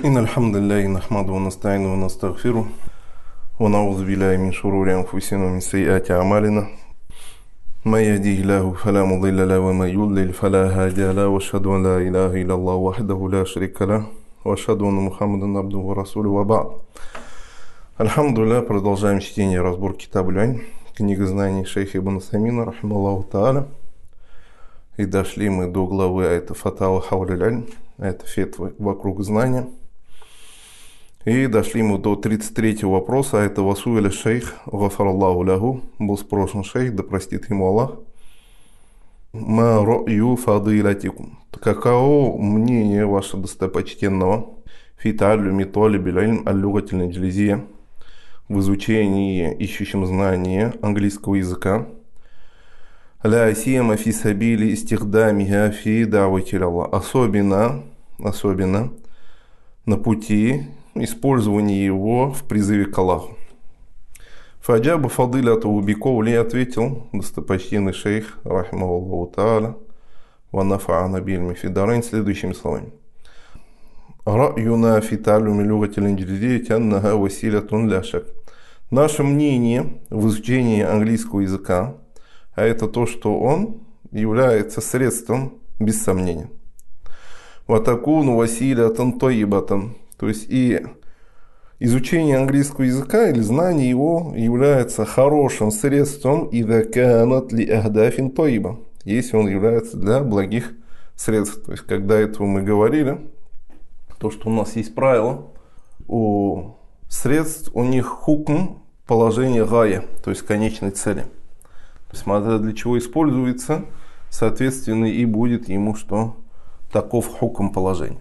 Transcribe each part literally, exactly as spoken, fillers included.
إن الحمد لله نحمده ونستعينه ونستغفره ونعوذ بالله من شرور أنفسنا ومن سيئات أعمالنا من يهديه الله فلا مضل له ومن يضلل فلا هادي له وأشهد أن لا إله إلا الله وحده لا شريك له وأشهد أن محمدا عبده ورسوله وبعد. Альхамдулилля, продолжаем чтение и разбор Китаб аль-Илм, книга знаний шейха Ибн Усаймина, рахималлаху тааля. И дошли мы до главы аята Фатава хауль аль-Илм, это фетва вокруг знания. И дошли мы до тридцать третьего вопроса, а это Васуэля шейх, гафараллаху лягу, был спрошен шейх, да простит ему Аллах. Ма ро'ю фадилатикум. Каково мнение ваше достопочтенного фи та'аллюми талибиль илм аль-лугатиль инджлизия, в изучении, ищущем знания английского языка, ля сиема фи сабили истихдамиха фи да'вати Аллах, особенно, особенно на пути использования его в призыве к Аллаху. Фаджаба фадилату бикоули, ответил достопочтенный шейх, рахимахуллаху тааля, ва нафа'ана бильми фи дарайн, следующими словами. Ра'юна фи та'аллюми лугатиль инджлизия аннаха василятун ля шак. Наше мнение в изучении английского языка, а это то, что он является средством, без сомнения. Ватакуну василятун тойибатан. То есть и изучение английского языка или знание его является хорошим средством, идаканат ли ахдафин тойиба, если он является для благих средств. То есть когда этого мы говорили, то, что у нас есть правило, у средств у них хукм, положение гая, то есть конечной цели. То есть смотря для чего используется, соответственно и будет ему что таков хукм положения.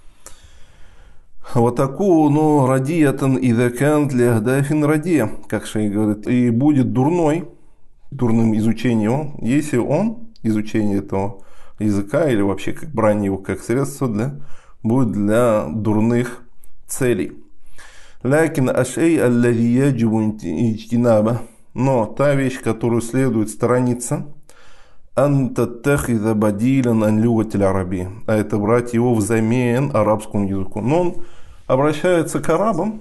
Вот такую, но радиятан идакан для ахдафин радия, как шейх говорит, и будет дурной, дурным изучением, если он, изучение этого языка или вообще как брань его как средство для будет для дурных целей. Лякин ашей аллави яджибу иджтинаба. Но та вещь, которую следует сторониться, антаттахида бадилян ан люгатиль араби. А это брать его взамен арабскому языку. Но он обращается к арабам,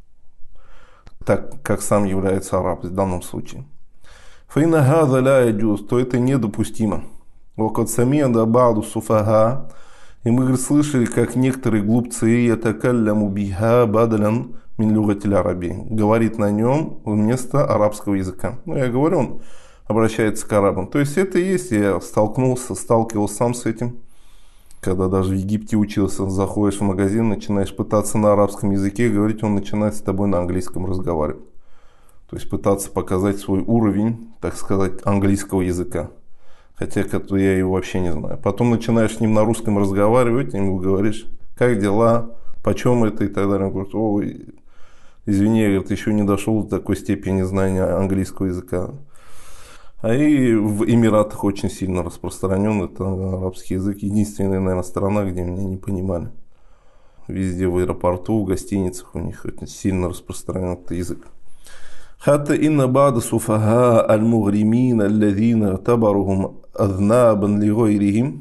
так как сам является араб в данном случае. Фаина хаза ля яджуз, то это недопустимо. Вакад самия да ба'ду суфаха. И мы, говорит, слышали, как некоторые глупцы ятакалляму биха бадалян мин люгатиль араби, говорит на нем вместо арабского языка. Ну, я говорю, он обращается к арабам. То есть это и есть, я столкнулся, сталкивался сам с этим. Когда даже в Египте учился, заходишь в магазин, начинаешь пытаться на арабском языке говорить, он начинает с тобой на английском разговаривать. То есть пытаться показать свой уровень, так сказать, английского языка. Хотя я его вообще не знаю. Потом начинаешь с ним на русском разговаривать, и ему говоришь, как дела, почем это и так далее. Он говорит, ой, извини, я говорит, еще не дошел до такой степени знания английского языка. А и в Эмиратах очень сильно распространен это арабский язык. Единственная, наверное, страна, где меня не понимали. Везде в аэропорту, в гостиницах у них очень сильно распространен этот язык. Хатта инна бада суфаха аль-мугримин аллазина табарухум азнабан ли гойрихим.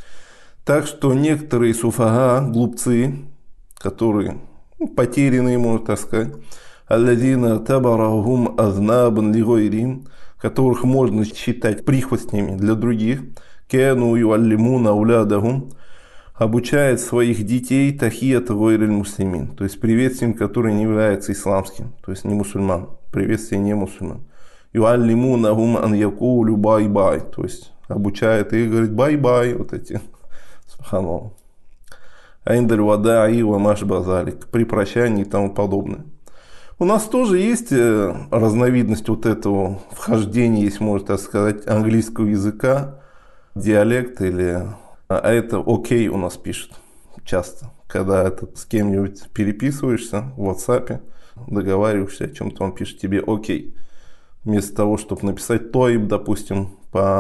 Так что некоторые суфаха, глупцы, которые потерянные, можно так сказать, аллазина табарухум азнабан ли гойрихим, которых можно считать прихвостнями для других, кяну юаллимуна аулядахум, обучает своих детей тахият гойриль муслимин, то есть приветствием, которое не является исламским, то есть не мусульман, приветствие не мусульман. Юаллимунахум ан якулю бай-бай, то есть обучает их, говорит бай-бай, вот эти, субханаллах. Айндаль вадаи ва маш базалик, при прощании и тому подобное. У нас тоже есть разновидность вот этого вхождения, если можно так сказать, английского языка, диалект или... А это окей у нас пишут часто, когда это с кем-нибудь переписываешься в WhatsApp, договариваешься о чем-то, он пишет тебе окей. Вместо того, чтобы написать тоиб, допустим,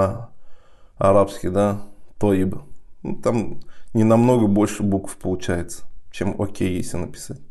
по-арабски, да, тоиб. Ну, там не намного больше букв получается, чем окей, если написать.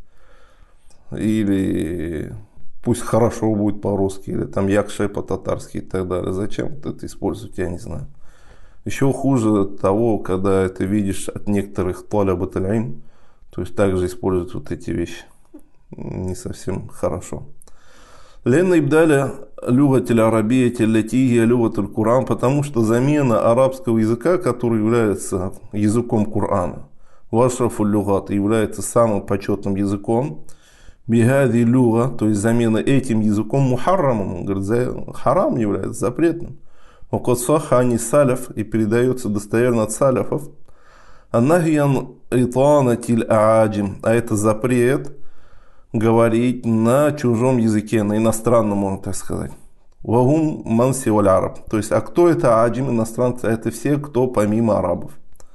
Или пусть хорошо будет по-русски, или там якше по-татарски и так далее. Зачем это использовать, я не знаю. Еще хуже того, когда ты видишь от некоторых талабат аль-илм, То есть также используют вот эти вещи. Не совсем хорошо. Ленна ибдаля люгатель арабия телятия люгатель Куран, потому что замена арабского языка, который является языком Корана, вашрафуль люгат, является самым почетным языком, бигади люга, то есть замена этим языком мухаррамом, он говорит, харам является запретным. Окотсахани саляф, и передается достоверно от саляфов, аннахиян ритуанатиль ааджим, а это запрет говорить на чужом языке, на иностранном, можно так сказать. Вагум манси валь араб. То есть, а кто это аджим, иностранцы? Это все, кто помимо арабов.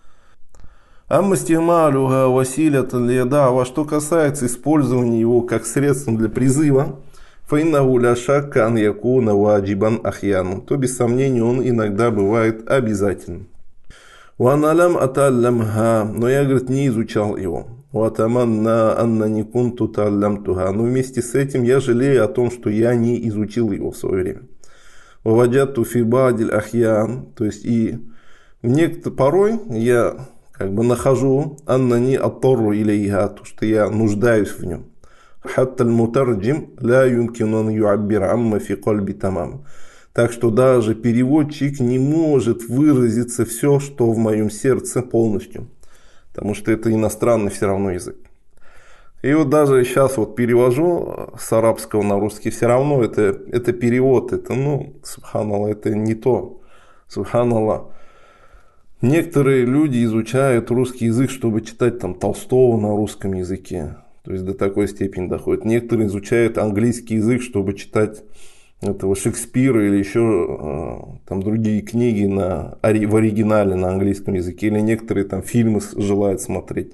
Амма стималюга василят леда, во что касается использования его как средством для призыва, фаиннаху ля шакка ан якуна ваджибан ахьяну, то без сомнения он иногда бывает обязательным. Ваналям аталлямха, но я, говорит, не изучал его. Ватаманна анна не кунту таллямтуха, но вместе с этим я жалею о том, что я не изучил его в свое время. Ваваджату фибадиль ахьян, то есть и некто порой я как бы нахожу анна не аттору илейха, то что я нуждаюсь в нем. Хатталь мутарджим ля юмкинун юаббир амма фи кальби тамам. Так что даже переводчик не может выразиться все, что в моем сердце полностью. Потому что это иностранный все равно язык. И вот даже сейчас вот перевожу с арабского на русский, все равно это, это перевод, это, ну, субханаллах, это не то. Субханаллах. Некоторые люди изучают русский язык, чтобы читать там Толстого на русском языке. То есть до такой степени доходит. Некоторые изучают английский язык, чтобы читать этого Шекспира или еще там другие книги на, в оригинале на английском языке. Или некоторые там фильмы желают смотреть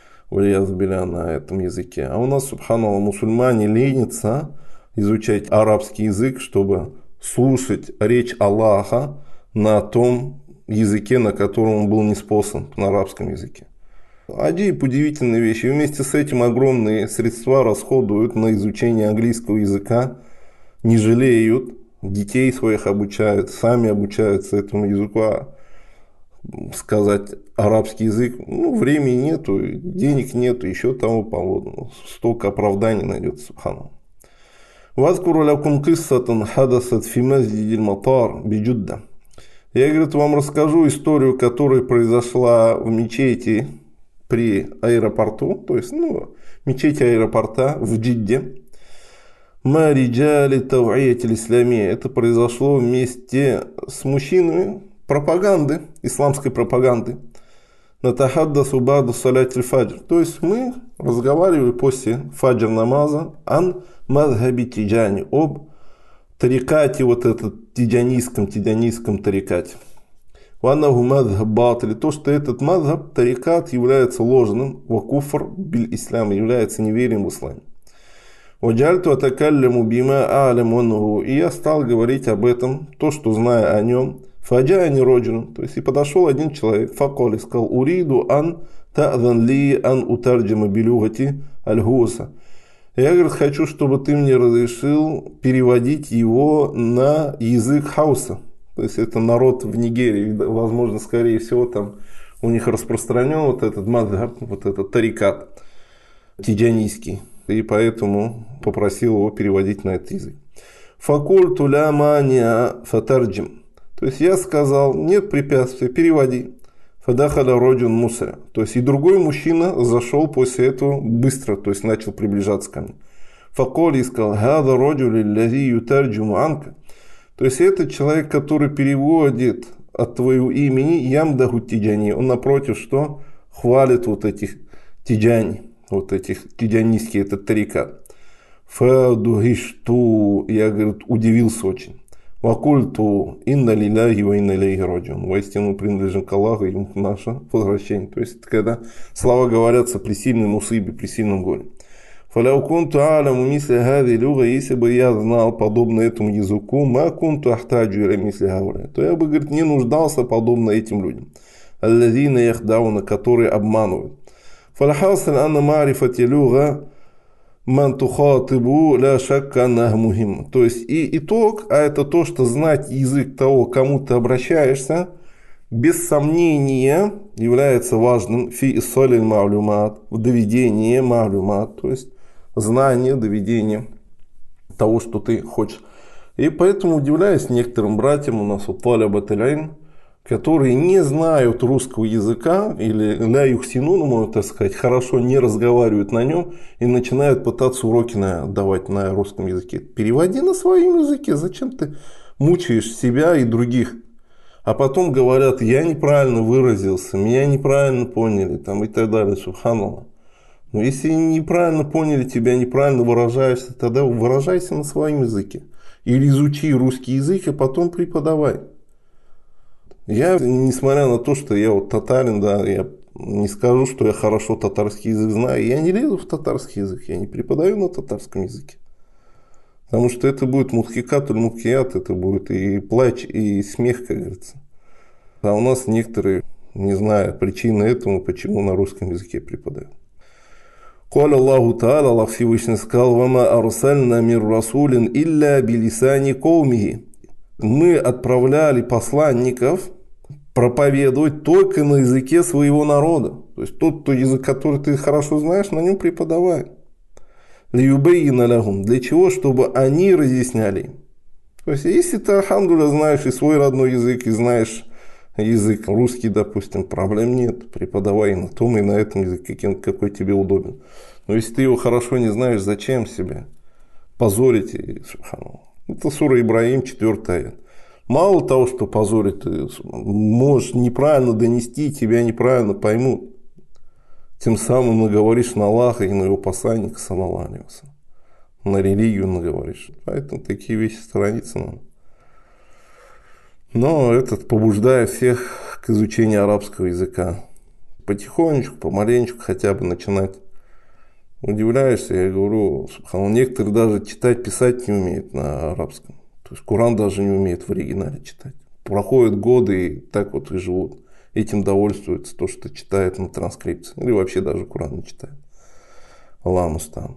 на этом языке. А у нас, субханаллах, мусульмане ленятся изучать арабский язык, чтобы слушать речь Аллаха на том языке, на котором он был ниспослан, на арабском языке. Аджиб, удивительные вещи. И вместе с этим огромные средства расходуют на изучение английского языка, не жалеют, детей своих обучают, сами обучаются этому языку, а сказать арабский язык, ну, времени нету, денег нету, еще тому поводу, столько оправданий найдется, субханаллах. Вазкуру лякум киссатан хадасат фи масджидиль матар биджудда. Я, говорит, вам расскажу историю, которая произошла в мечети при аэропорту, то есть, ну, мечети аэропорта в Джидде. Мариджали тав'иятиль исламия. Это произошло вместе с мужчинами пропаганды, исламской пропаганды. Натахаддасу ба'да салятиль фаджр. То есть мы разговаривали после фаджр намаза ан мазхаби тиджани, об тарикате, вот этот тиджанийском, тиджанийском тарикате. Ваннаху мазхаб батили. То, что этот мазхаб, тарикат, является ложным, вакуфр биль ислам, является неверием в исламе. Ваджальту атакалляму бима а'ляму аннаху. И я стал говорить об этом, то, что знаю о нем. Фаджани роджин. То есть и подошел один человек, факол, и сказал: уриду ан та'зан ли ан утарджима билюгати аль-гуса. Я, говорит, хочу, чтобы ты мне разрешил переводить его на язык хауса. То есть это народ в Нигерии, возможно, скорее всего, там у них распространен вот этот мазхаб, вот этот тарикат тиджанийский. И поэтому попросил его переводить на этот язык. Факульту ля мания фатарджим. То есть я сказал: нет препятствий, переводи. Фадахаля роджун мусаря. То есть и другой мужчина зашел после этого быстро, то есть начал приближаться ко мне. Факоли сказал: хада роджули лязи ютарджуму анка. То есть этот человек, который переводит от твоего имени ямдаху тиджани, он напротив что? Хвалит вот этих тиджани, вот этих тиджанийских, этот тарикат. Фадухишту, я, говорит, удивился очень. Вакульту инна лиляхи ва инна илейхи раджиун. Воистину принадлежим к Аллаху, и наше возвращение. То есть, когда слова говорятся при сильной мусибе, при сильном горе. Фаляу кунту аляму мисли хади люга, если бы я знал подобно этому языку, ма кунту ахтаджу иля мисли хауля, то я бы, говорит, не нуждался подобно этим людям. Аллазина яхдауна, которые обманывают. Фалхасаль анна марифати люга ман тухатибу ля шакка аннах мухим. То есть и итог, а это то, что знать язык того, кому ты обращаешься, без сомнения является важным фи иссаль аль-ма'люмат, в доведении ма'люмат, то есть знание, доведение того, что ты хочешь. И поэтому удивляюсь некоторым братьям у нас у талабат аль-илм, которые не знают русского языка или ля юхсинун, можно так сказать, хорошо не разговаривают на нем и начинают пытаться уроки на, давать на русском языке. Переводи на своем языке, зачем ты мучаешь себя и других? А потом говорят, я неправильно выразился, меня неправильно поняли там, и так далее, субханаллах. Но если неправильно поняли, тебя неправильно выражаешься, тогда выражайся на своем языке. Или изучи русский язык, а потом преподавай. Я, несмотря на то, что я вот татарин, да, я не скажу, что я хорошо татарский язык знаю. Я не лезу в татарский язык, я не преподаю на татарском языке. Потому что это будет мудхикат или мудхият, это будет и плач, и смех, как говорится. А у нас некоторые, не знаю причины этому, почему на русском языке преподают. Каля Аллаху Та'аля, Аллах Всевышний сказал, «Вама арсальна мир расулин илля билисани каумихи». Мы отправляли посланников проповедовать только на языке своего народа. То есть тот, кто язык, который ты хорошо знаешь, на нем преподавай. Лиюбейна лахум. Для чего? Чтобы они разъясняли им. То есть если ты, алхамдулилля, знаешь и свой родной язык, и знаешь язык русский, допустим, проблем нет. Преподавай на том и на этом языке, какой тебе удобен. Но если ты его хорошо не знаешь, зачем себя позорить? Это сура Ибрахим, четвёртый аят. Мало того, что позорить, ты можешь неправильно донести, тебя неправильно поймут. Тем самым наговоришь на Аллаха и на его посланника, саллаллаху алейхи ва саллям. На религию наговоришь. Поэтому такие вещи сторониться надо. Но этот побуждает всех к изучению арабского языка. Потихонечку, помаленечку хотя бы начинать. Удивляешься, я говорю, некоторые даже читать, писать не умеют на арабском. То есть Коран даже не умеет в оригинале читать. Проходят годы и так вот и живут. Этим довольствуются, то, что читает на транскрипции. Или вообще даже Коран не читает. Аллах мустан.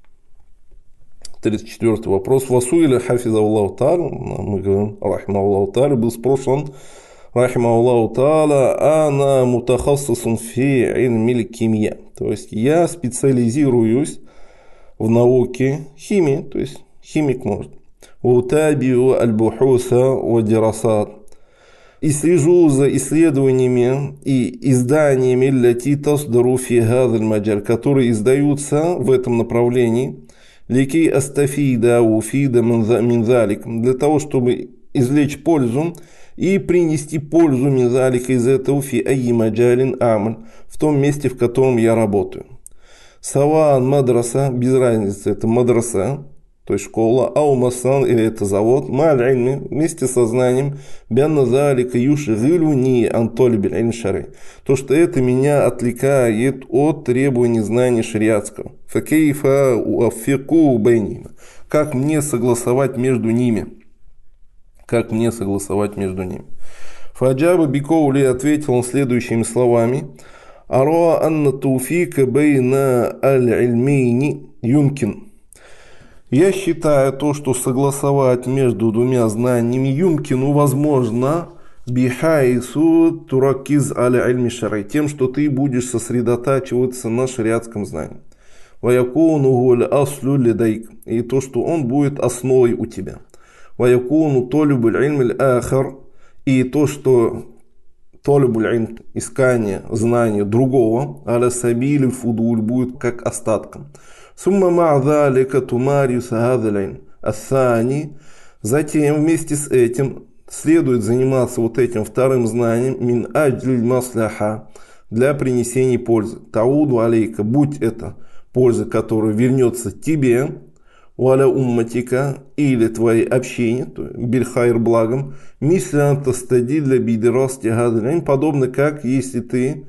тридцать четвёртый вопрос. Васуиля хафиза Аллаху Та'аля, мы говорим, рахима Аллаху Та'аля, был спрошен, рахима Аллаху Та'аля, ана мутахассасун фи илми аль-кимия. То есть я специализируюсь в науке химии, то есть химик может. Утабиу аль-бухуса ва дирасат. И слежу за исследованиями и изданиями лати тасдару фи хазаль маджаль, которые издаются в этом направлении, лики астафида уфида минзалик, для того, чтобы извлечь пользу и принести пользу минзалика из этого фи айи маджалин амаль, в том месте, в котором я работаю. Саван мадраса, без разницы, это мадраса, то есть школа, аумасан или это завод, маль-ильми, вместе со знанием, бянна залика юшгилуни антолибиль ильм шари. То, что это меня отвлекает от требований знаний шариатского. Факейфа уаффику бейнихима. Как мне согласовать между ними? Как мне согласовать между ними? Фаджаба Бикоули ответил он следующими словами. Ара анна туфика бейна аль-ильмейни юмкин. Я считаю то, что согласовать между двумя знаниями юмкину возможно бихайсу туракиз аля ильми шарай, тем, что ты будешь сосредотачиваться на шариатском знании. Ваякуну гуль аслю лидайк, и то, что он будет основой у тебя. Ваякуну толюбуль ильм ахар, и то, что толюбуль ильм, искание знания другого, аля сабиль фудуль, будет как остатком. Сумма ма'далика тумариуса хазалайн ассани. Затем вместе с этим следует заниматься вот этим вторым знанием мин аджлиль масляха, для принесения пользы. Тауду алейка, будь это польза, которая вернется тебе, уаля умматика, или твои общения, то есть бильхайр благом, мислянта стадилля бидирасти хазалайн, подобно как если ты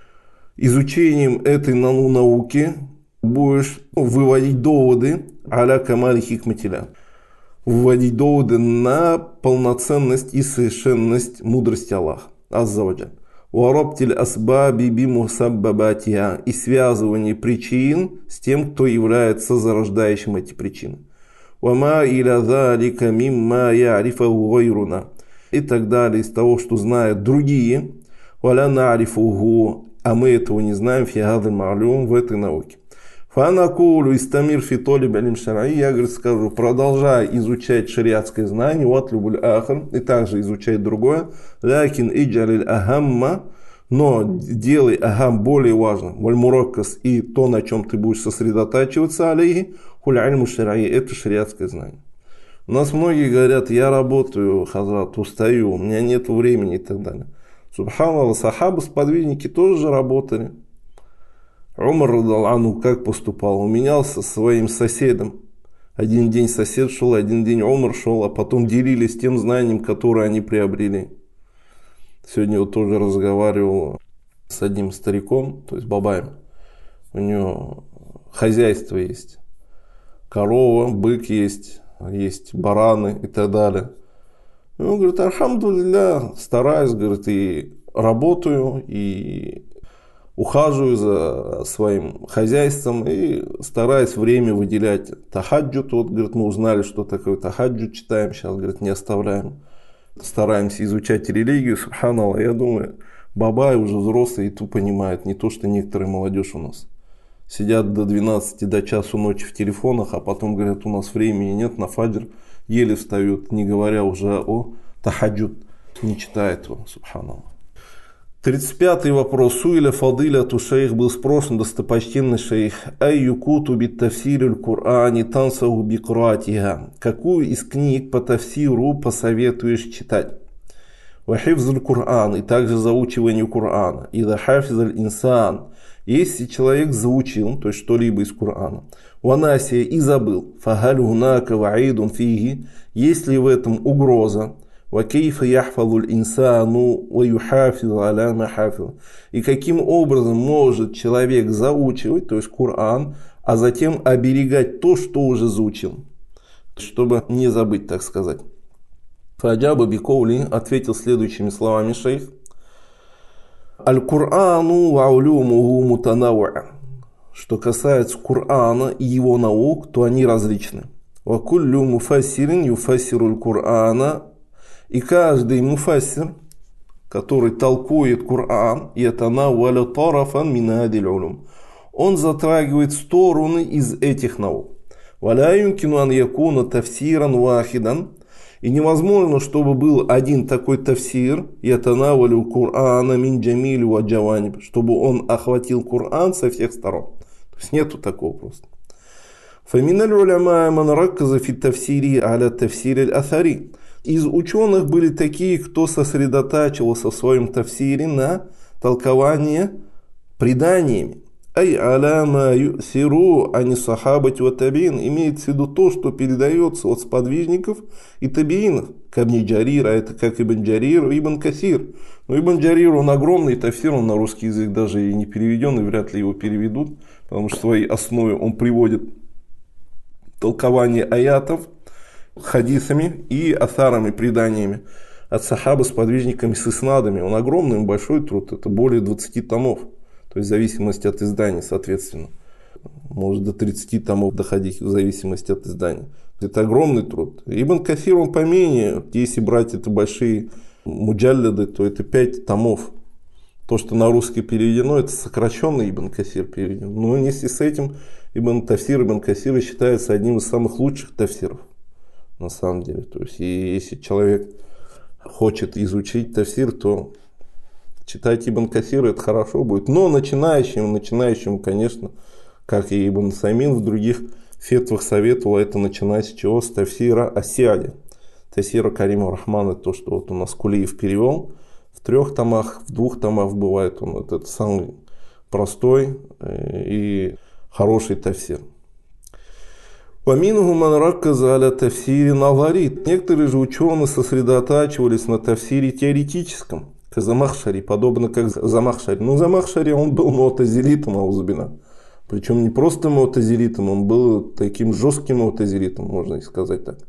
изучением этой науки будешь выводить доводы аля камали хикматиля, выводить доводы на полноценность и совершенность мудрости Аллаха аззаваджаль. Уараптиль асбаби бимусаббабатиа, и связывание причин с тем, кто является зарождающим эти причины. Вама иля залика мимма ярифаху гайруна, и так далее, из того, что знают другие. «Валя нарифугу», а мы этого не знаем, «фи гадаль ма'люм», в этой науке. «Фанакулю истамир фи толиб алим шараи», я, говорит, скажу, продолжай изучать шариатское знание, «вот любуль ахр», и также изучать другое, «лякин иджалиль ахамма», но делай ахам более важным, «валь мураккас», и то, на чем ты будешь сосредотачиваться, алейхи, «хуль альму шараи», это шариатское знание. У нас многие говорят: я работаю, хазрат, устаю, у меня нет времени и так далее. Субханаллах, сахабы, сподвижники тоже же работали. Умар радаллаху как поступал? Он менялся со своим соседом. Один день сосед шел, один день Умар шел, а потом делились тем знанием, которое они приобрели. Сегодня вот тоже разговаривал с одним стариком, то есть бабаем. У него хозяйство есть. Корова, бык есть, есть бараны и так далее. И он говорит: альхамдулилля, стараюсь, говорит, и работаю, и ухаживаю за своим хозяйством, и стараюсь время выделять. Тахаджуд, вот, говорит, мы узнали, что такое тахаджуд, читаем сейчас, говорит, не оставляем. Стараемся изучать религию, субханаллах. Я думаю, бабай уже взрослый и тупо понимает, не то, что некоторая молодежь у нас. Сидят до двенадцати, до часу ночи в телефонах, а потом говорят: у нас времени нет, на фаджр еле встают, не говоря уже о тахаджуд, не читает его, субханаллах. тридцать пятый вопрос. Суиля фадиля ту шейх, был спрошен достопочтенный шейх: айюкуту бит тафсириль Кур'ани тансаху бикратиха. Какую из книг по тафсиру посоветуешь читать? Вахифзуль Кур'ан, и также заучивание Кур'ана. Ида хафизаль инсан, если человек заучил, то есть что-либо из Кур'ана, ванасия, и забыл, фагаль гунака ваидун фиги, есть ли в этом угроза? Вакейфа яхфазуль инсану ва юхафизу аля махафизу. И каким образом может человек заучивать, то есть Кур'ан, а затем оберегать то, что уже заучил, чтобы не забыть, так сказать. Фаджаба бикоули, ответил следующими словами шейх: аль-Кур'ану ва улюмуху мутанауа. Что касается Кур'ана и его наук, то они различны. Ва куллю муфассирин юфассируль Кур'ана. И каждый муфассир, который толкует Кур'ан, ятанауаля тарафан мин хадил улум, он затрагивает стороны из этих наук. Валя юмкину ан якуна тафсиран вахидан. И невозможно, чтобы был один такой тафсир, ятанауалю Кур'ана мин джамилю ва джаваниб, чтобы он охватил Кур'ан со всех сторон. То есть нету такого просто. Фаминаль уляма ман ракказа фи тафсири аля тафсири аль-атари. Из ученых были такие, кто сосредотачивался в своем тафсире на толковании преданиями. Ай аляма юсиру ани сахабати ва табиин, имеется в виду то, что передается от сподвижников и табиинов. Кабни Джарир, а это как Ибн Джарир, Ибн Касир. Но Ибн Джарир, он огромный тафсир, он на русский язык даже и не переведен, и вряд ли его переведут, потому что в своей основе он приводит толкование аятов хадисами и асарами, преданиями от сахаба с подвижниками, с иснадами. Он огромный, большой труд, это более двадцати томов. То есть в зависимости от издания, соответственно. Может до тридцати томов доходить в зависимости от издания. Это огромный труд. Ибн Касир, он поменее. Если брать это большие муджалляды, то это пять томов. То, что на русский переведено, это сокращенный Ибн Касир переведен. Но вместе с этим Ибн Тафсир, Ибн Касир считается одним из самых лучших тафсиров. На самом деле. То есть, и если человек хочет изучить тафсир, то читать Ибн Касир, это хорошо будет. Но начинающим, начинающим, конечно, как и Ибн Самин в других фетвах советовал, это начинать с чего? С тафсира Асиади. Тафсира Карима Рахмана, то, что вот у нас Кулиев перевел. В трех томах, в двух томах бывает он. Вот это самый простой и хороший тафсир. Поминугу ман ракказа аля тафсири наварит. Некоторые же ученые сосредотачивались на тафсире теоретическом. Замахшари, подобно как Замахшари. Но Замахшари, он был муатазилитом, аузубина. Причем не просто муатазилитом, он был таким жестким муатазилитом, можно и сказать так.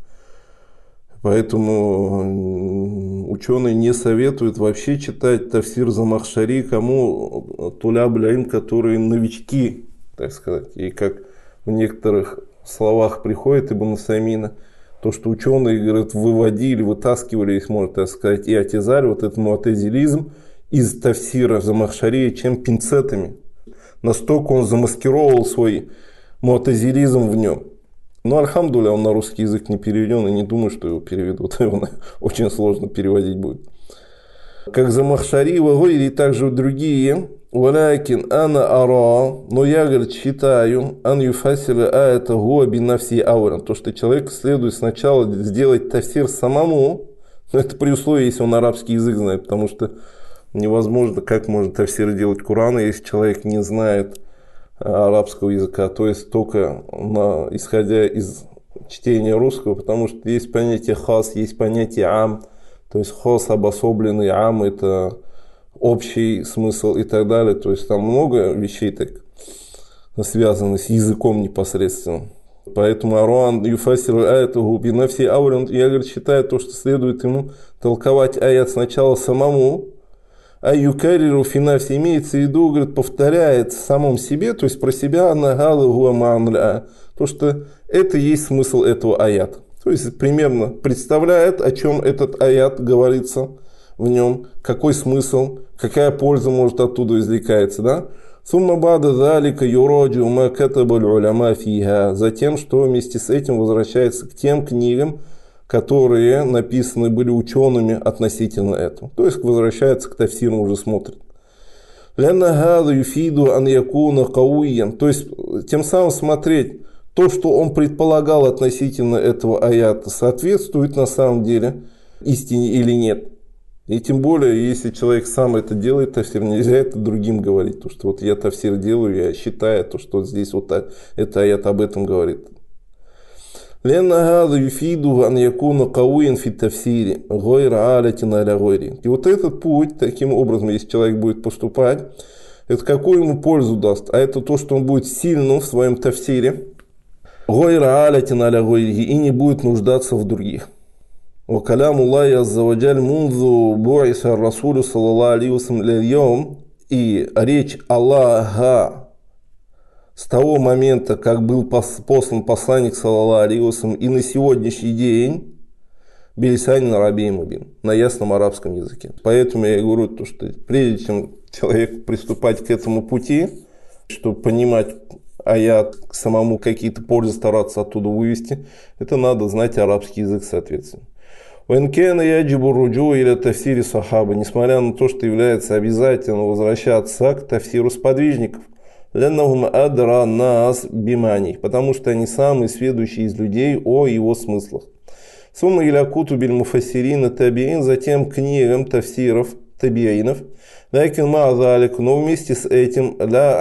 Поэтому ученые не советуют вообще читать тафсир Замахшари кому туляб илм, которые новички, так сказать. И как в некоторых словах приходит Ибн Самина: То, что ученые, говорят, выводили, вытаскивали их, можно так сказать, и атизаль, вот этот муатазилизм из тафсира Замахшария, чем пинцетами. Настолько он замаскировал свой муатазилизм в нем. Но, альхамдулилля, он на русский язык не переведен, и не думаю, что его переведут. Его очень сложно переводить будет. Как Замахшари, Вагойри и также другие. Валякин ана ара, но я, говорит, считаю, ан юфасила а это гуаби на все ауран. То, что человеку следует сначала сделать тафсир самому, но это при условии, если он арабский язык знает, потому что невозможно, как можно тафсир делать Корана, если человек не знает арабского языка, то есть только на, исходя из чтения русского, потому что есть понятие хас, есть понятие ам, то есть хас обособленный, ам это общий смысл и так далее, то есть там много вещей так связаны с языком непосредственно. Поэтому Аруан юфасиру аяту бина все аурин, я, говорит, считаю то, что следует ему толковать аят сначала самому, а юкариру финафси имеется в виду, говорит, повторяет в самом себе, то есть про себя нагалы гуаманля, то, что это и есть смысл этого аята. То есть примерно представляет, о чем этот аят говорится в нем, какой смысл, какая польза может оттуда извлекается, да? Сумма бада залика юроджу ма катабаль уляма фиха. Затем, что вместе с этим возвращается к тем книгам, которые написаны были учеными относительно этого. То есть возвращается к тафсиру, уже смотрит. То есть тем самым смотреть, то, что он предполагал относительно этого аята, соответствует на самом деле истине или нет. И тем более, если человек сам это делает, тафсир, нельзя это другим говорить. То, что вот я тафсир делаю, я считаю, то, что здесь вот это аят об этом говорит. لأن هذا يفيده أن يكون قويا في التفسير غير عالة على غيره. И вот этот путь, таким образом, если человек будет поступать, это какую ему пользу даст? А это то, что он будет сильным в своем тафсире, غير عالة على غيره, и не будет нуждаться в других. وكلام الله عز وجل منذ بعث الرسول صلى الله عليه وسلم اليوم, и речь Аллаха с того момента, как был послан посланник, саллаллаху алейхи ва саллям, и на сегодняшний день билисанин арабий мубин, на ясном арабском языке. Поэтому я говорю, то, что прежде чем человек приступать к этому пути, чтобы понимать аят, самому какие-то пользы стараться оттуда вывести, это надо знать арабский язык соответственно. Несмотря на то, что является обязательно возвращаться к тафсиру сподвижников, потому что они самые сведущие из людей о его смыслах. Сумма илякуту биль муфассирина табиин, затем книгам тафсиров табиинов. Но вместе с этим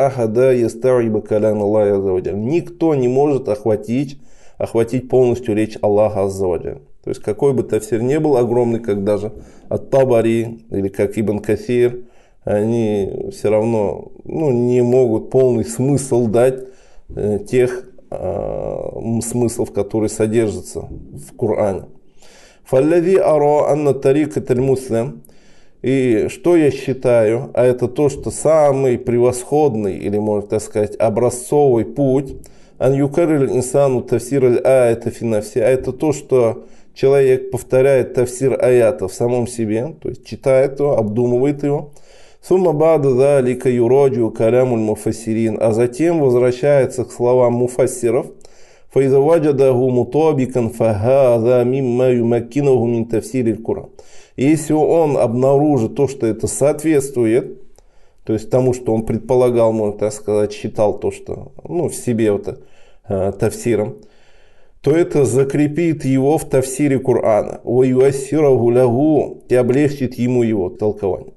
никто не может охватить, охватить полностью речь Аллаха аззаваджаль. То есть какой бы тафсир не был огромный, как даже ат-Табари или как Ибн Касир, они все равно ну, не могут полный смысл дать э, тех э, смыслов, которые содержатся в Коране. Фаллади аро анна тарикат аль-муслим. И что я считаю, а это то, что самый превосходный, или можно так сказать, образцовый путь, ан юкаррил инсану тафсир аль-аята фи нафси, а это то, что человек повторяет тафсир аята в самом себе, то есть читает его, обдумывает его, сумма бада залика юроджу калямуль муфассирин, а затем возвращается к словам муфассиров, фаиза ваджадаху мутабикан фахаза мимма юмаккинаху мин тафсириль Куран. Если он обнаружит то, что это соответствует, то есть тому, что он предполагал, можно так сказать, считал то, что ну, в себе вот, э, тафсиром, то это закрепит его в тафсире Корана. И облегчит ему его толкование.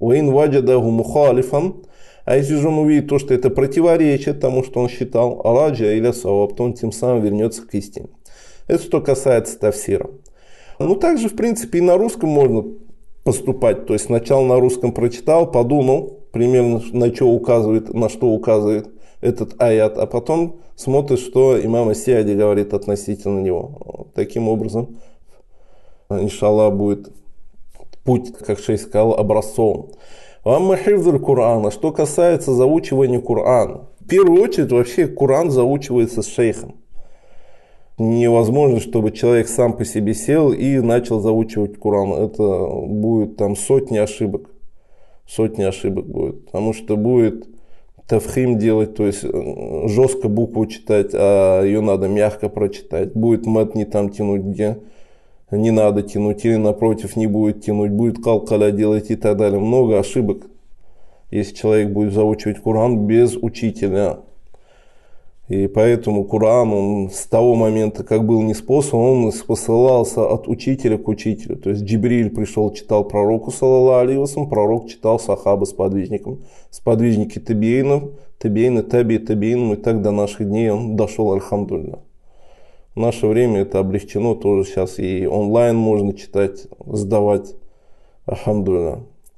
А если же он увидит то, что это противоречит тому, что он считал, раджа или саваб, то он тем самым вернется к истине. Это что касается тафсира. Ну, также, в принципе, и на русском можно поступать. То есть сначала на русском прочитал, подумал, примерно на что указывает, на что указывает этот аят, а потом смотришь, что имам Ас-Саади говорит относительно него. Таким образом, иншаллах, будет путь, как шейх сказал, образцовым. Амма хифзуль Кур'ана. Что касается заучивания Корана. В первую очередь, вообще, Коран заучивается с шейхом. Невозможно, чтобы человек сам по себе сел и начал заучивать Коран. Это будет там сотни ошибок. Сотни ошибок будет. Потому что будет тавхим делать, то есть жестко букву читать, а ее надо мягко прочитать. Будет мат не там тянуть, где не надо тянуть, или напротив не будет тянуть, будет калкаля делать и так далее. Много ошибок, если человек будет заучивать Коран без учителя. И поэтому Коран, он с того момента, как был неспослан, он посылался от учителя к учителю. То есть Джибриль пришел, читал пророку, саллаллаху алейхи ва саллям, пророк читал сахаба с подвижником. Сподвижники табиинов, табиины, таби, табиинов, и так до наших дней он дошел, альхамдулилля. В наше время это облегчено, тоже сейчас и онлайн можно читать, сдавать, альхамдулилля.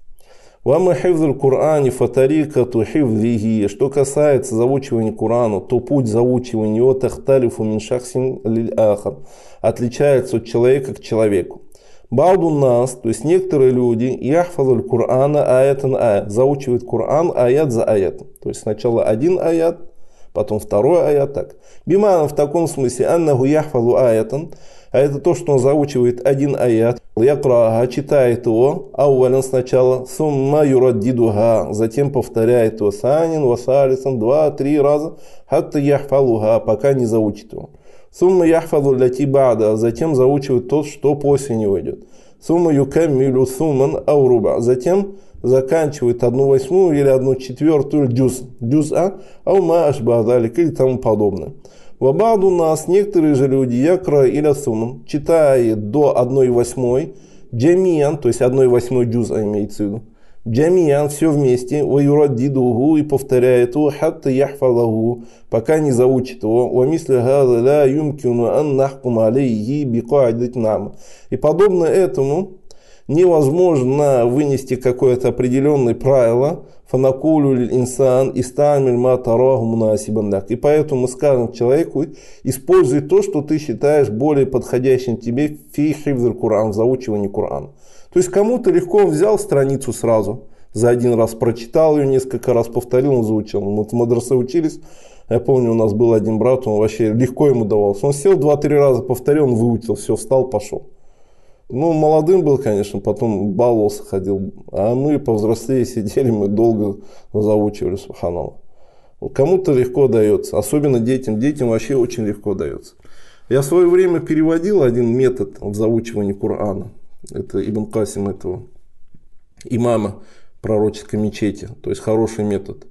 Вама хифзуль Кур'ани фатарикату хифзихи. Что касается заучивания Корана, то путь заучивания его тахталифу мин шахсин лиль ахар отличается от человека к человеку. Бауду нас, то есть некоторые люди, яхфазуль Кур'ана аятан аят, заучивают Коран аят за аятом. То есть сначала один аят, потом второй аят, так. Бимана в таком смысле аннаху яхфазу аятан. А это то, что он заучивает один аят, якраха, читает его, ауалян сначала, сумма юраддидуха, затем повторяет его, санин, васалисан, два-три раза, хатта яхфалуха, пока не заучит его. Сумма яхфалу ляти бада, затем заучивает тот, что после него идет. Сумма юкаммилю сумман ауруба, затем заканчивает одну восьмую или одну четвертую джуз, джуза, аума ашбадалик или тому подобное. Вабаду нас, некоторые же люди, якра или суман, читает до одной восьмой, джамиян, то есть одной восьмой джуза имеется в виду, джамиян, все вместе, ваюраддидуху, и повторяет его, хатта яхфалаху, пока не заучит его, вамисля хаза ла юмкину ан нахкум алейхи бикаидат нам. И подобно этому невозможно вынести какое-то определенное правило, фанакулю инсан истамиль ма тараху мунасибан лак. И поэтому мы скажем человеку, используй то, что ты считаешь более подходящим тебе фи хифзуль Кур'ан, в заучивании Корана. То есть кому-то легко он взял страницу сразу, за один раз прочитал ее, несколько раз повторил, он заучил. Мы в мадресе учились, я помню, у нас был один брат, он вообще легко ему давался. Он сел два-три раза, повторил, он выучил, все, встал, пошел. Ну, молодым был, конечно, потом баловался, ходил. А мы повзрослее сидели, мы долго заучивали, субханаллах. Кому-то легко дается, особенно детям. Детям вообще очень легко дается. Я в свое время переводил один метод в заучивании Корана. Это Ибн Касим, этого имама пророческой мечети. То есть хороший метод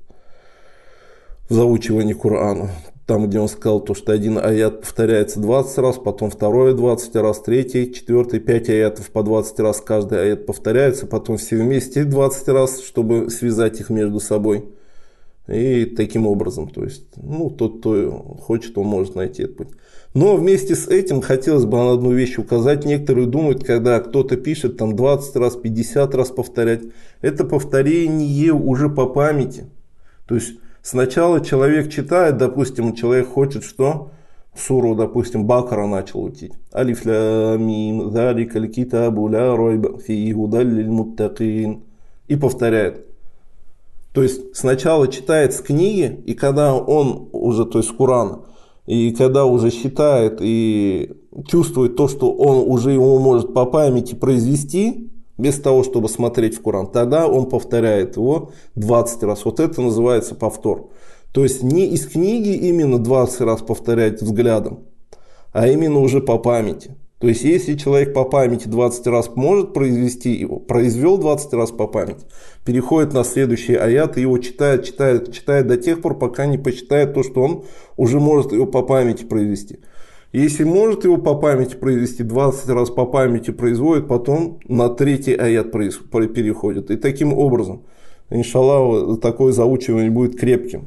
в заучивании Корана. Там, где он сказал, то, что один аят повторяется двадцать раз, потом второй двадцать раз, третий, четвертый, пять аятов по двадцать раз, каждый аят повторяется, потом все вместе двадцать раз, чтобы связать их между собой. И таким образом, то есть, ну, тот, кто хочет, он может найти этот путь. Но вместе с этим хотелось бы на одну вещь указать. Некоторые думают, когда кто-то пишет там двадцать раз, пятьдесят раз повторять, это повторение уже по памяти. То есть, сначала человек читает, допустим, человек хочет что? Суру, допустим, Бакара начал учить. Алиф ля мим, залика китабу ля ройба фиhi гудан лиль муттакин. И повторяет. То есть сначала читает с книги, и когда он уже, то есть с Корана, и когда уже считает и чувствует то, что он уже ему может по памяти произвести, без того, чтобы смотреть в Коран, тогда он повторяет его двадцать раз. Вот это называется повтор. То есть не из книги именно двадцать раз повторять взглядом, а именно уже по памяти. То есть если человек по памяти двадцать раз может произвести его, произвел двадцать раз по памяти, переходит на следующий аят и его читает, читает, читает до тех пор, пока не посчитает то, что он уже может его по памяти произвести. Если может его по памяти произвести, двадцать раз по памяти производит, потом на третий аят переходит. И таким образом, иншаллах, такое заучивание будет крепким.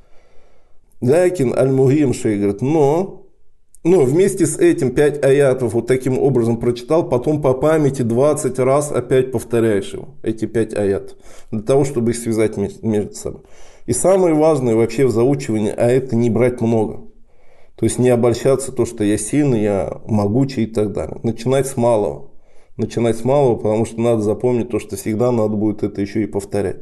Лякин аль-Мугим шей говорит, но, но вместе с этим пять аятов вот таким образом прочитал, потом по памяти двадцать раз опять повторяешь его, эти пять аятов, для того, чтобы их связать между собой. И самое важное вообще в заучивании, а это не брать много. То есть не обольщаться то, что я сильный, я могучий и так далее. Начинать с малого. Начинать с малого, потому что надо запомнить то, что всегда надо будет это еще и повторять.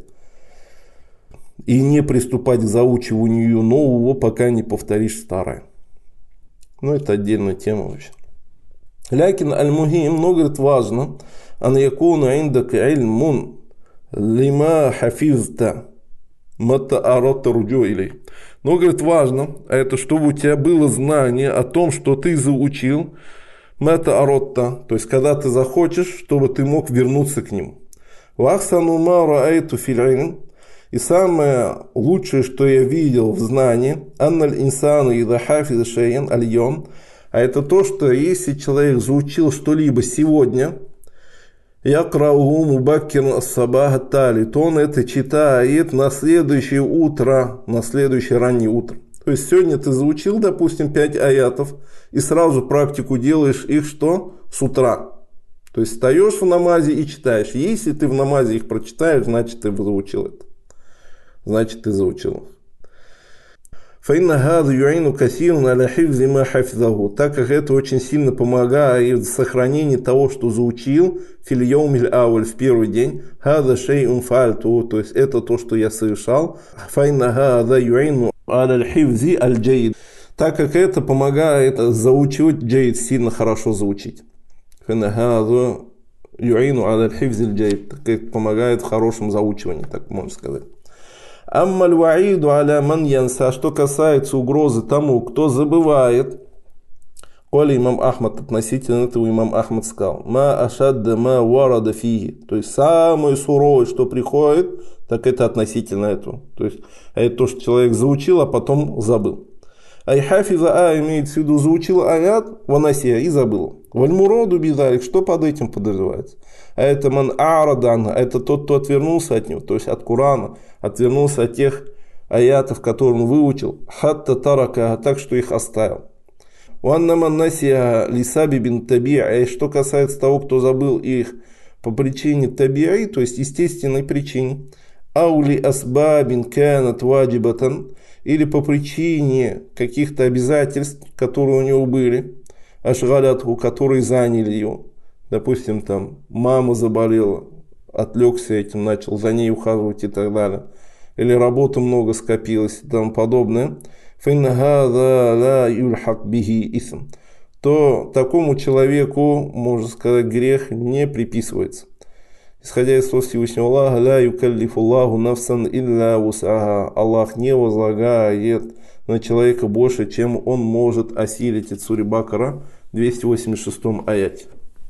И не приступать к заучиванию нового, пока не повторишь старое. Ну, это отдельная тема вообще. Лякин аль-мухим, но, говорит, важно, ан якуна индак ильмун лима хафизта мата аратта руджу илей. Но, говорит, важно, это чтобы у тебя было знание о том, что ты заучил, мата аратта, то есть когда ты захочешь, чтобы ты мог вернуться к нему. Вахсану ма раайту фил илм. И самое лучшее, что я видел в знании, анналь инсану ида хафиза шейен аль-йом, а это то, что если человек заучил что-либо сегодня, якрауху мубаккирн ас-сабаха тали, то он это читает на следующее утро, на следующее раннее утро. То есть сегодня ты заучил, допустим, пять аятов, и сразу практику делаешь их что? С утра. То есть встаешь в намазе и читаешь. Если ты в намазе их прочитаешь, значит ты заучил это. Значит ты заучил их. فإن هذا يعين كثيرا على حفظ ما حفظه, так как это очень сильно помогает в сохранении того, что заучил фил йоумиль ауль, в первый день. هذا شيء فعلته, то есть это то, что я совершал. فإن هذا يعين على الحفظ الجيد, так как это помогает заучивать джейд, сильно хорошо заучить. فإن هذا يعين على الحفظ الجيد, так как помогает в хорошем заучивании, так можно сказать. Аммаль ваиду аля ман янса, что касается угрозы тому, кто забывает. Коли имам Ахмад, относительно этого имам Ахмад сказал: ма ашадда ма варада фиги, то есть самое суровое, что приходит, так это относительно этого. То есть это то, что человек заучил, а потом забыл. Айхафиза а имеет в виду заучил аят, ванасия, и забыл. Вальмуроду бидалик, что под этим подразумевается? А это ман аарадан, это тот, кто отвернулся от него, то есть от Корана, отвернулся от тех аятов, которые он выучил, хатта тарака, так что их оставил. Уанна ман насия лисаби бин таби'а, что касается того, кто забыл их по причине таби'и, то есть естественной причине, аули асбабин канат ваджибатан, или по причине каких-то обязательств, которые у него были, ашгалятху, которые заняли его. Допустим, там мама заболела, отвлекся этим, начал за ней ухаживать и так далее. Или работы много скопилось и тому подобное. То такому человеку, можно сказать, грех не приписывается. Исходя из слов Всевышнего Аллаха, ля юкаллифуллаху нафсан илля вус'аха. Аллах не возлагает на человека больше, чем он может осилить. Это сура Бакара, двести восемьдесят шестом аяте.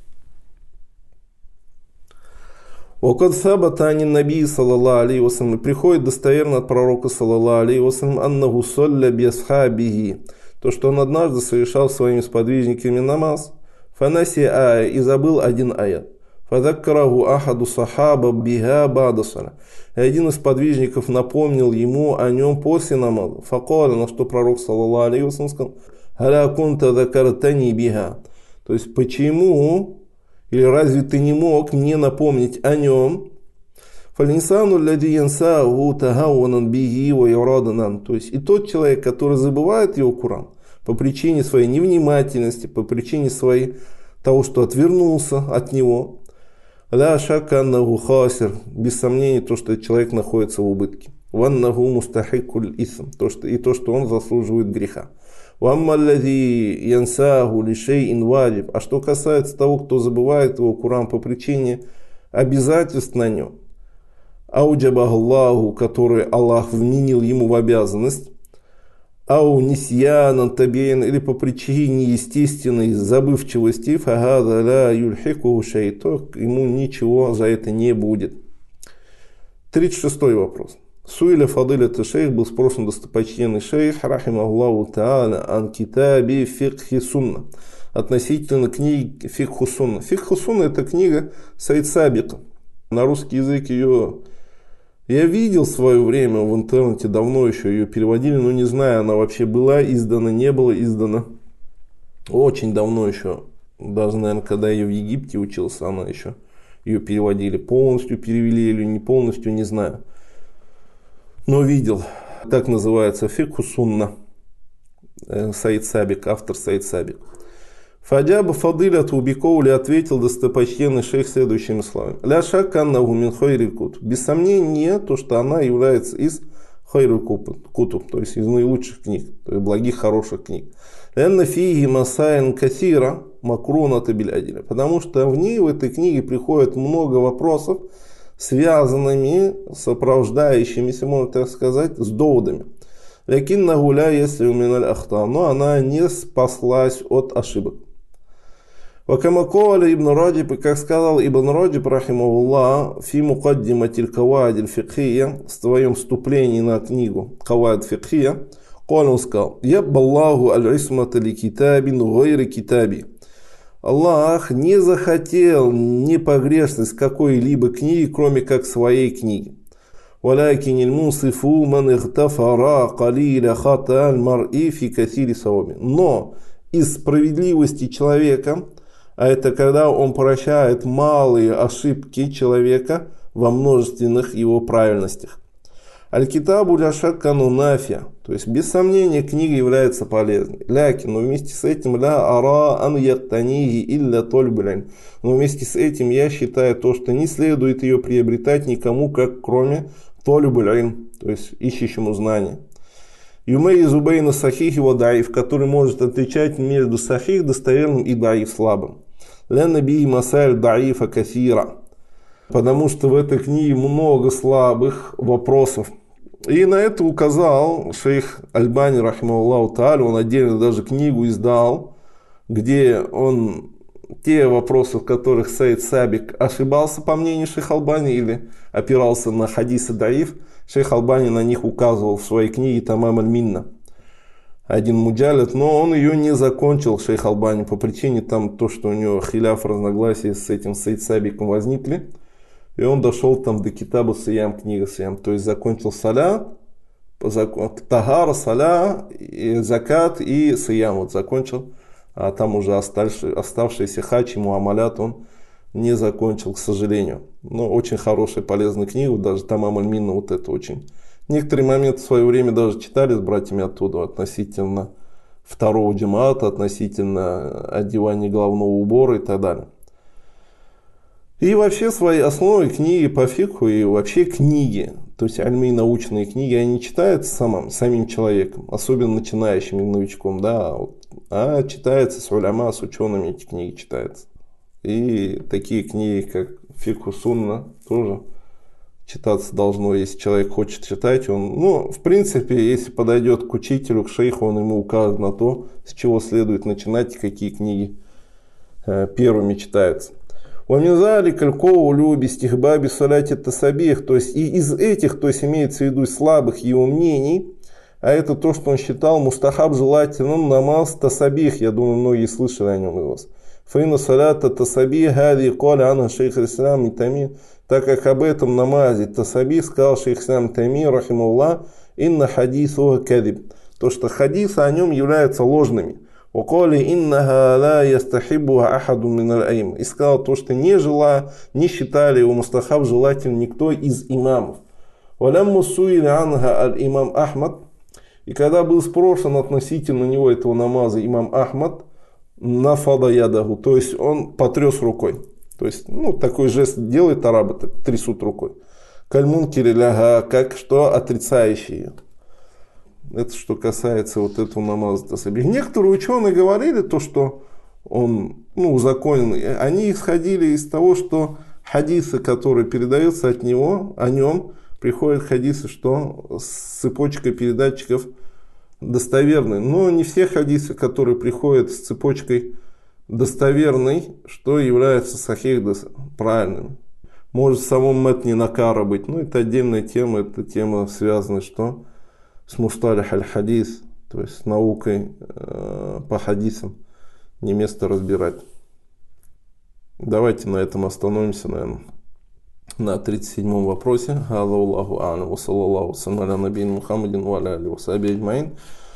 Вакад сабата ани наби саллаллаху алейхи вассалям, приходит достоверно от пророка саллаллаху алейхи вассалям, аннаху салля би асхабихи, то, что он однажды совершал своими сподвижниками намаз, фанаси ая, и забыл один аят. Фадаккараху ахаду сахаба биха бадасаля. И один из подвижников напомнил ему о нем после намаза. Факаля, на что пророк саллаллаху алейхи вассалям сказал: халя кунта закартани биха. То есть почему, или разве ты не мог мне напомнить о нем? Фалинсану лади янсаху тахауанан биги ва юраданан. То есть и тот человек, который забывает его Коран по причине своей невнимательности, по причине своей того, что отвернулся от него, ля шака аннаху хасир, без сомнения, то, что человек находится в убытке. Ваннаху мустахикуль исм, то, что, и то, что он заслуживает греха. Вамма лади янсаху лишей инваджиб. А что касается того, кто забывает его Коран по причине обязательств на нем, ауджабах Аллаху, который Аллах вменил ему в обязанность, ау нисьянан табейн, или по причине естественной забывчивости, фагада ля юльхику шей, то ему ничего за это не будет. тридцать шестой вопрос. Суиля фадыля шейх, был спросен достопочтенный шейх, рахимахуллаху та'аля, ан китаби фикхи сунна, относительно книги фикху сунна. Фикху сунна — это книга Саид Сабика. На русский язык ее я видел в свое время в интернете, давно еще ее переводили, но не знаю, она вообще была издана, не была издана. Очень давно еще, даже, наверное, когда я в Египте учился, она еще ее переводили. Полностью перевели или не полностью, не знаю. Но видел. Так называется фикху сунна. Саид Сабик, автор Саид Сабик. Фаджаба фадыля тубикоули, ответил достопочтенный шейх следующими словами. Ля шакка аннаху мин хайрил кутуб. Без сомнения, то, что она является из хайру кутуб, то есть из наилучших книг, то есть благих, хороших книг. Лянна фиги масайн кассира макруната биль адиля, потому что в ней, в этой книге, приходит много вопросов, связанными, сопровождающимися, можно так сказать, с доводами. Лякинна гуля, если у меня ахта, но она не спаслась от ошибок. Вакамаколя ибн Раджиб, и как сказал ибн Раджиб, рахимахуллах, фи мукаддимати аль-каваид аль-фикхия, в своем вступлении на книгу Каваид фикхия, он сказал: «Ябаллаху аль-исмата ли китабин гайри китаби». Аллах не захотел непогрешность какой-либо книги, кроме как своей книги. «Валякин аль-мусифу ман ихтафара калиля хата аль-мар'i фи касири саваби». Но из справедливости человека, а это когда он прощает малые ошибки человека во множественных его правильностях. Аль-китабу ля шакка нафия, то есть без сомнения книга является полезной. Лякин, но вместе с этим ля ара ан яттанихи илля тольбулянь. Но вместе с этим я считаю то, что не следует ее приобретать никому, как кроме тольбулянь, то есть ищущему знания. Юмей зубейна сахих и даиф, который может отличать между сахих достоверным и даиф слабым. Ля наби масаль даифа кафира. Потому что в этой книге много слабых вопросов. И на это указал шейх Альбани, рахимахуллаху та'аля, он отдельно даже книгу издал, где он те вопросы, в которых Саид Сабик ошибался, по мнению шейха Альбани, или опирался на хадисы даиф, шейх Альбани на них указывал в своей книге Тамам аль-Минна. Один муджалид, но он ее не закончил, шейх Альбани, по причине там то, что у него хиляф, разногласия с этим Саид Сабиком возникли. И он дошел там до китаба Сиям, книга Сиям. То есть закончил саля, тагара, саля, и закат и Сиям. Вот закончил. А там уже оставшиеся хадж и муамалят он не закончил, к сожалению. Но очень хорошая, полезная книга. Даже Тамам аль-Минна, вот это очень. Некоторые моменты в свое время даже читали с братьями оттуда относительно второго джамаата, относительно одевания головного убора и так далее. И вообще свои основы книги по фикху и вообще книги, то есть альми научные книги, они читаются самым, самим человеком, особенно начинающим и новичком, да, а читается с уляма, с учеными эти книги читаются. И такие книги, как фикху сунна, тоже читаться должно, если человек хочет читать. Он, ну, в принципе, если подойдет к учителю, к шейху, он ему укажет на то, с чего следует начинать и какие книги э, первыми читаются. Ваминзали калькоу люби стихбаби саляти тасабих, то есть и из этих, то есть имеется в виду слабых его мнений, а это то, что он считал мустахаб желательным намаз тасабих, я думаю, многие слышали о нем из вас. Фаина салята тасабих хади коля анха шейх ислам и тами, так как об этом намазе тасабих сказал шейх ислам тами, рахимуллах, инна хадису кадиб, то что хадисы о нем являются ложными. И сказал то, что не жила, не считали его мустахаб желательным никто из имамов. Имам Ахмад, и когда был спрошен относительно него этого намаза имам Ахмад, нафада ядаху, то есть он потряс рукой. То есть, ну, такой жест делает арабы, так, трясут рукой. Кальмун кириляга, как что отрицающие. Это что касается вот этого намаза тасабих. Некоторые ученые говорили то, что он, ну, узаконен. Они исходили из того, что хадисы, которые передаются от него, о нем, приходят хадисы, что с цепочкой передатчиков достоверны. Но не все хадисы, которые приходят с цепочкой достоверной, что является сахих правильными. Может в самом метне накара быть. Но это отдельная тема. Это тема связана что с мусталих аль-хадис, то есть с наукой э, по хадисам, не место разбирать. Давайте на этом остановимся, наверное, на тридцать седьмом вопросе. Аллаху а'алям, ва саллаллаху салям аля набийин Мухаммадин ва аля алихи ва сахбихи аджмаин.